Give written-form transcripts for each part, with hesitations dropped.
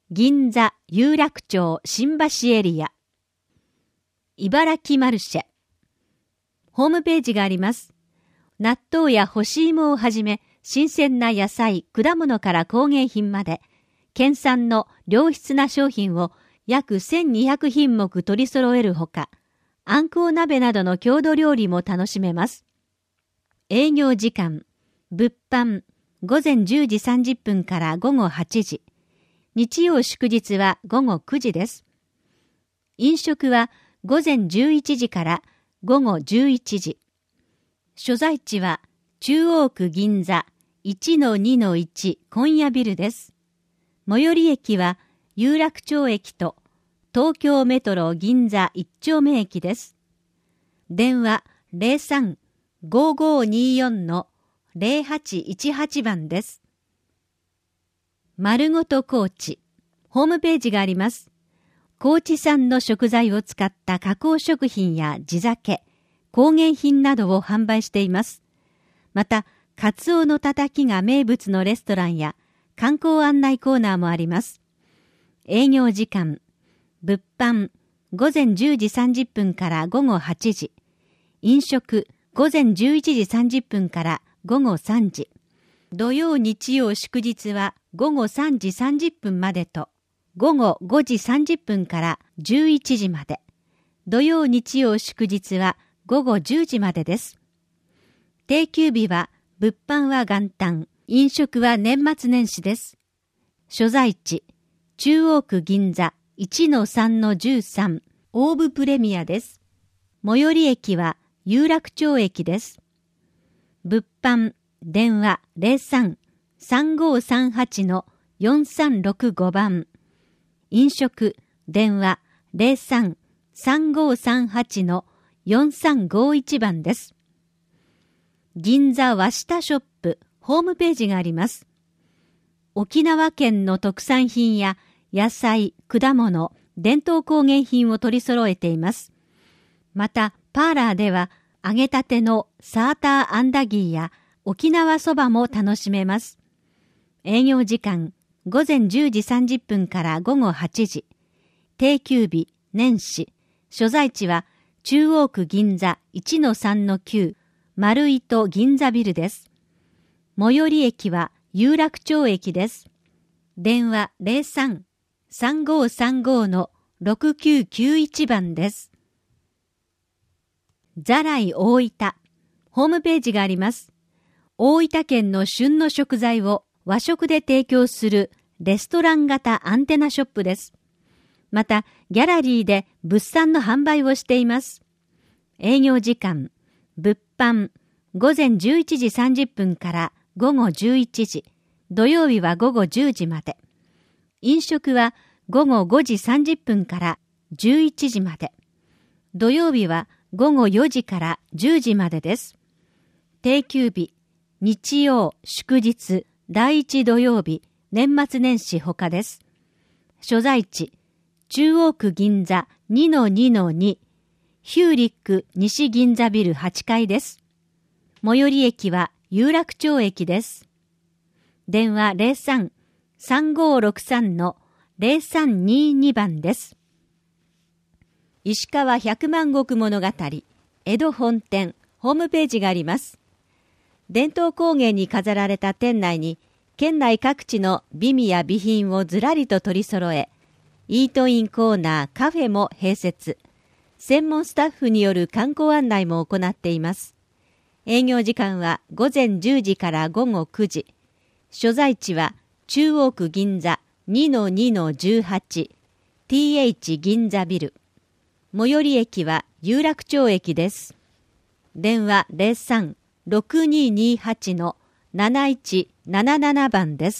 銀座、有楽町、新橋エリア。茨城マルシェ。ホームページがあります。納豆や干し芋をはじめ、新鮮な野菜、果物から工芸品まで、県産の良質な商品を約1200品目取り揃えるほか、あんこう鍋などの郷土料理も楽しめます。営業時間、物販、午前10時30分から午後8時。日曜祝日は午後9時です。飲食は午前11時から午後11時。所在地は中央区銀座 1-2-1 今夜ビルです。最寄り駅は有楽町駅と東京メトロ銀座一丁目駅です。電話 03-5524-0818 番です。丸ごと高知。ホームページがあります。高知産の食材を使った加工食品や地酒、工芸品などを販売しています。また、カツオのたたきが名物のレストランや観光案内コーナーもあります。営業時間、物販、午前10時30分から午後8時。飲食、午前11時30分から午後3時。土曜日曜祝日は午後3時30分までと、午後5時30分から11時まで。土曜日曜祝日は午後10時までです。定休日は物販は元旦、飲食は年末年始です。所在地、中央区銀座 1-3-13 オーブプレミアです。最寄り駅は有楽町駅です。物販、電話 03-3538-4365 番。飲食、電話 03-3538-4351 番です。銀座和下ショップ、ホームページがあります。沖縄県の特産品や野菜、果物、伝統工芸品を取り揃えています。また、パーラーでは揚げたてのサーターアンダギーや沖縄そばも楽しめます。営業時間、午前10時30分から午後8時。定休日、年始。所在地は中央区銀座 1-3-9 丸糸銀座ビルです。最寄り駅は有楽町駅です。電話 03-3535-6991 番です。ザライ大分。ホームページがあります。大分県の旬の食材を和食で提供するレストラン型アンテナショップです。また、ギャラリーで物産の販売をしています。営業時間、物販、午前11時30分から午後11時、土曜日は午後10時まで。飲食は午後5時30分から11時まで。土曜日は午後4時から10時までです。定休日、日曜、祝日、第1土曜日、年末年始他です。所在地、中央区銀座 2-2-2 ヒューリック西銀座ビル8階です。最寄り駅は有楽町駅です。電話 03-3563-0322 番です。石川百万石物語江戸本店ホームページがあります。伝統工芸に飾られた店内に県内各地の美味や備品をずらりと取り揃え、イートインコーナー、カフェも併設。専門スタッフによる観光案内も行っています。営業時間は午前10時から午後9時。所在地は中央区銀座 2-2-18 TH 銀座ビル。最寄り駅は有楽町駅です。電話 03-6228-7177 番です。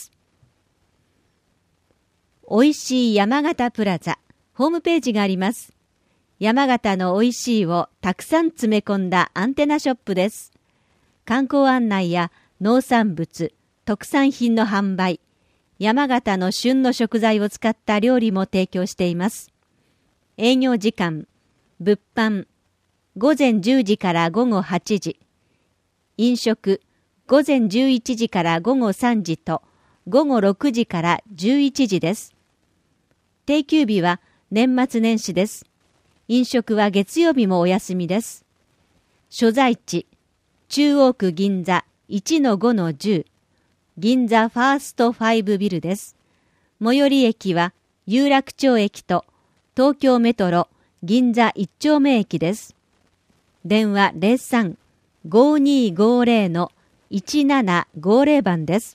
おいしい山形プラザ、ホームページがあります。山形のおいしいをたくさん詰め込んだアンテナショップです。観光案内や農産物、特産品の販売、山形の旬の食材を使った料理も提供しています。営業時間、物販、午前10時から午後8時。飲食、午前11時から午後3時と午後6時から11時です。 定休日は年末年始です。飲食は月曜日もお休みです。所在地、中央区銀座 1-5-10、銀座ファースト5ビルです。最寄り駅は有楽町駅と東京メトロ銀座1丁目駅です。電話 03-5250-1750 番です。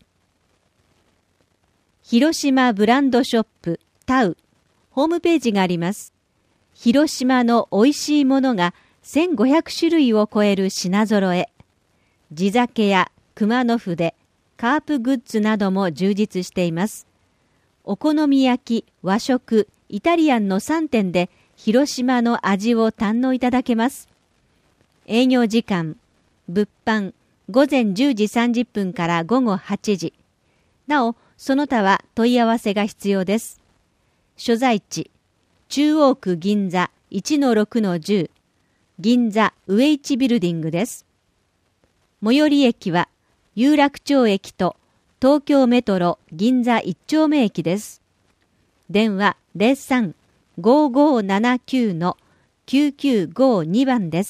広島ブランドショップタウ、ホームページがあります。広島の美味しいものが1500種類を超える品揃え。地酒や熊野筆、カープグッズなども充実しています。お好み焼き、和食、イタリアンの3点で広島の味を堪能いただけます。営業時間、物販、午前10時30分から午後8時。なお、その他は問い合わせが必要です。所在地、中央区銀座 1-6-10、銀座上市ビルディングです。最寄り駅は有楽町駅と東京メトロ銀座1丁目駅です。電話 03-5579-9952 番です。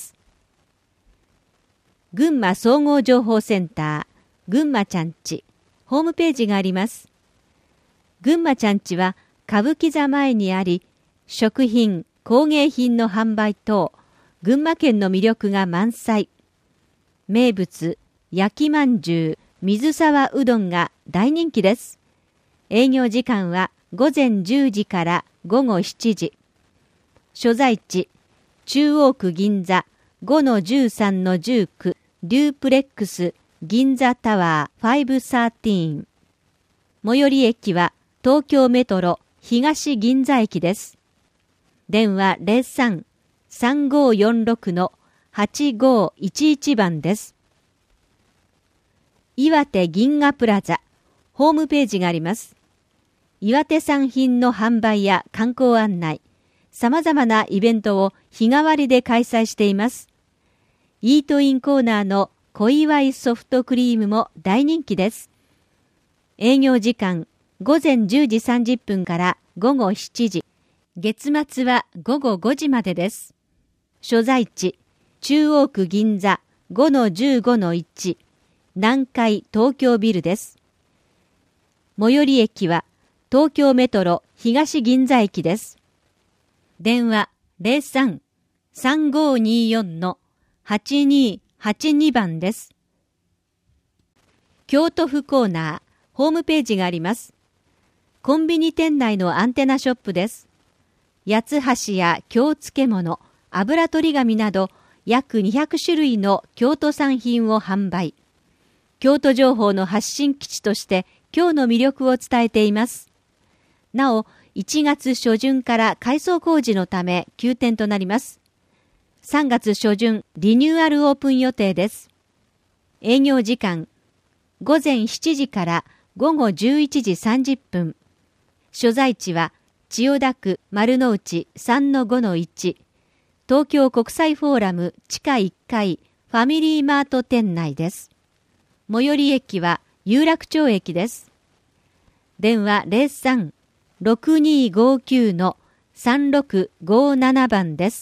群馬総合情報センター、群馬ちゃんち、ホームページがあります。群馬ちゃんちは歌舞伎座前にあり、食品、工芸品の販売等、群馬県の魅力が満載。名物、焼きまんじゅう、水沢うどんが大人気です。営業時間は午前10時から午後7時。所在地、中央区銀座 5-13-19 デュープレックス銀座タワー513。最寄り駅は東京メトロ東銀座駅です。電話 03-3546-8511 番です。岩手銀河プラザ、ホームページがあります。岩手産品の販売や観光案内、様々なイベントを日替わりで開催しています。イートインコーナーの小祝ソフトクリームも大人気です。営業時間、午前10時30分から午後7時。月末は午後5時までです。所在地、中央区銀座 5-15-1 南海東京ビルです。最寄り駅は東京メトロ東銀座駅です。電話 03-3524-8282 番です。京都府コーナー、ホームページがあります。コンビニ店内のアンテナショップです。八つ橋や京漬物、油取り紙など約200種類の京都産品を販売。京都情報の発信基地として今日の魅力を伝えています。なお、1月初旬から改装工事のため休店となります。3月初旬リニューアルオープン予定です。営業時間、午前7時から午後11時30分。所在地は千代田区丸の内 3-5-1 東京国際フォーラム地下1階ファミリーマート店内です。最寄り駅は有楽町駅です。電話 03-6259-3657 番です。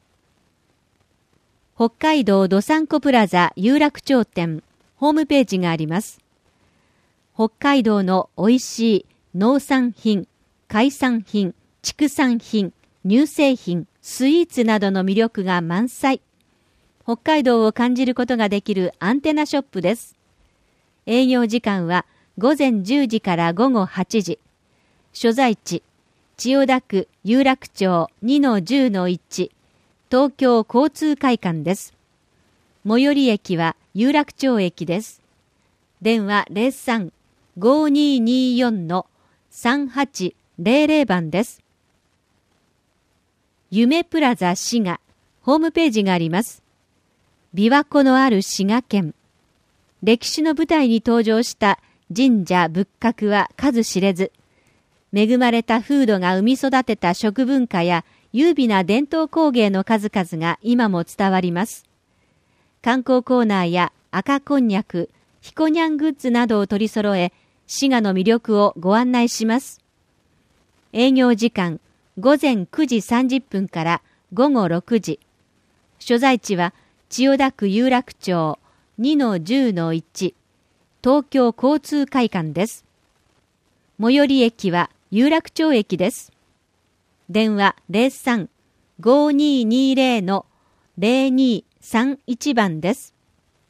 北海道どさんこプラザ有楽町店ホームページがあります。北海道の美味しい農産品、海産品、畜産品、乳製品、スイーツなどの魅力が満載。北海道を感じることができるアンテナショップです。営業時間は午前10時から午後8時。所在地、千代田区有楽町 2-10-1 東京交通会館です。最寄り駅は有楽町駅です。電話 03-5224-3800 番です。夢プラザ滋賀、ホームページがあります。琵琶湖のある滋賀県。歴史の舞台に登場した神社仏閣は数知れず、恵まれた風土が生み育てた食文化や優美な伝統工芸の数々が今も伝わります。観光コーナーや赤こんにゃく、ひこにゃんグッズなどを取り揃え、滋賀の魅力をご案内します。 営業時間午前9時30分から午後6時。所在地は千代田区有楽町 2-10-1 東京交通会館です。最寄り駅は有楽町駅です。電話03-5220-0231 番です。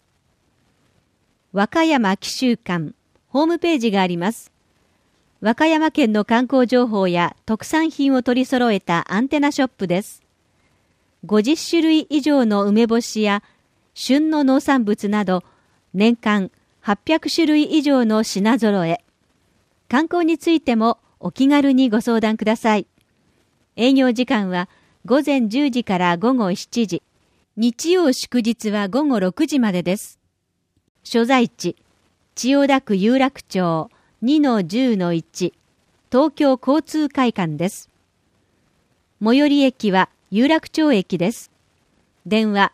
和歌山紀州館ホームページがあります。和歌山県の観光情報や特産品を取り揃えたアンテナショップです。50種類以上の梅干しや旬の農産物など年間800種類以上の品揃え。観光についてもお気軽にご相談ください。営業時間は午前10時から午後7時。日曜祝日は午後6時までです。所在地、千代田区有楽町 2-10-1 東京交通会館です。最寄り駅は有楽町駅です。電話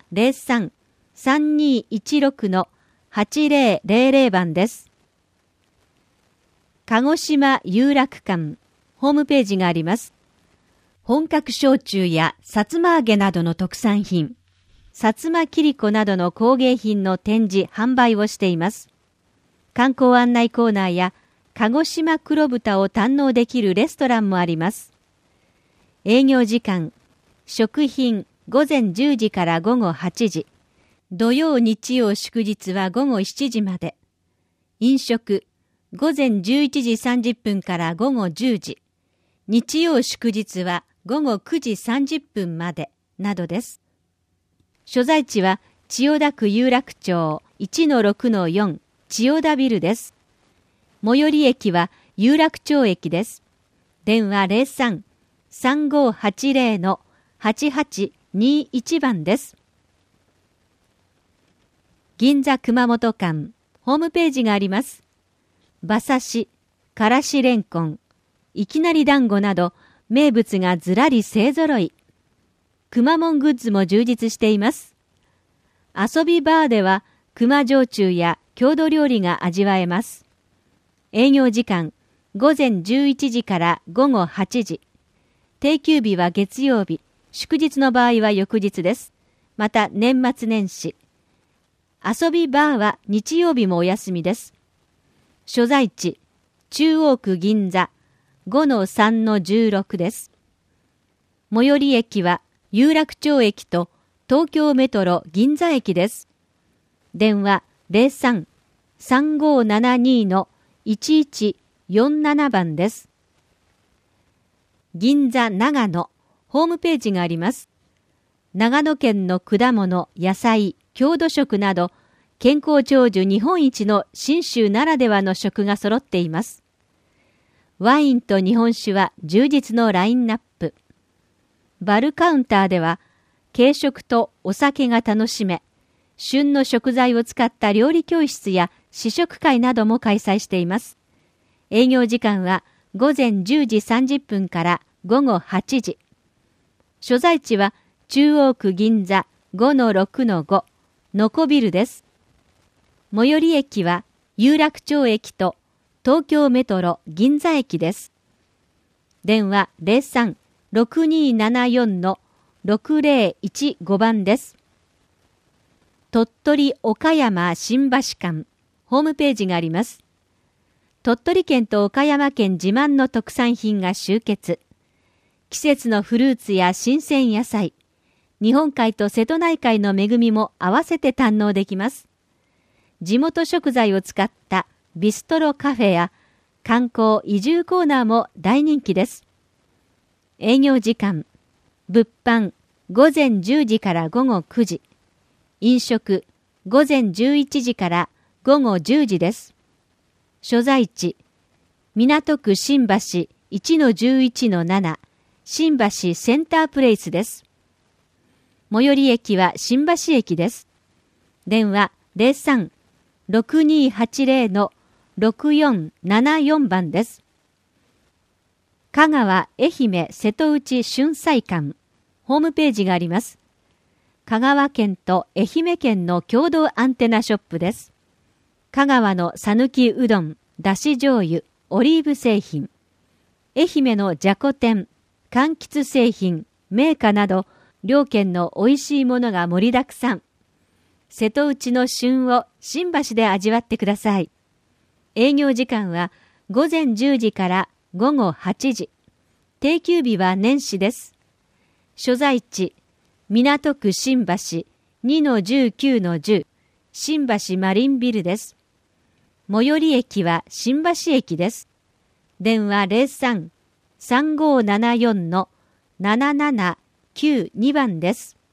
03-3216-8000 番です。鹿児島有楽館ホームページがあります。本格焼酎やさつま揚げなどの特産品、さつま切子などの工芸品の展示・販売をしています。観光案内コーナーや鹿児島黒豚を堪能できるレストランもあります。営業時間、食品午前10時から午後8時。土曜日曜祝日は午後7時まで。飲食、午前11時30分から午後10時。日曜祝日は午後9時30分までなどです。所在地は千代田区有楽町 1-6-4 千代田ビルです。最寄り駅は有楽町駅です。電話03-3580-8821 番です。銀座熊本間ホームページがあります。馬刺し、からしれんこん、いきなり団子など名物がずらり勢ぞろい。くまモングッズも充実しています。遊びバーでは熊焼酎や郷土料理が味わえます。営業時間午前11時から午後8時。定休日は月曜日、祝日の場合は翌日です。また年末年始。遊びバーは日曜日もお休みです。所在地、中央区銀座 5-3-16 です。最寄り駅は有楽町駅と東京メトロ銀座駅です。電話03-3572-1147 番です。銀座長野ホームページがあります。長野県の果物、野菜、郷土食など健康長寿日本一の信州ならではの食が揃っています。ワインと日本酒は充実のラインナップ。バルカウンターでは軽食とお酒が楽しめ、旬の食材を使った料理教室や試食会なども開催しています。営業時間は午前10時30分から午後8時。所在地は中央区銀座 5-6-5 のこビルです。最寄り駅は有楽町駅と東京メトロ銀座駅です。電話03-6274-6015 番です。鳥取岡山新橋間ホームページがあります。鳥取県と岡山県自慢の特産品が集結。季節のフルーツや新鮮野菜、日本海と瀬戸内海の恵みも合わせて堪能できます。地元食材を使ったビストロカフェや観光移住コーナーも大人気です。営業時間、物販午前10時から午後9時、飲食午前11時から午後10時です。所在地、港区新橋 1-11-7 新橋センタープレイスです。最寄り駅は新橋駅です。電話03-6280-6474 番です。香川、愛媛、瀬戸内春菜館ホームページがあります。香川県と愛媛県の共同アンテナショップです。香川のさぬきうどん、だし醤油、オリーブ製品。 愛媛のじゃこ天、柑橘製品、銘菓など、両県の美味しいものが盛りだくさん。瀬戸内の旬を新橋で味わってください。営業時間は午前10時から午後8時。定休日は年始です。所在地、港区新橋 2-19-10 新橋マリンビルです。最寄り駅は新橋駅です。電話 03-3574-7792 番です。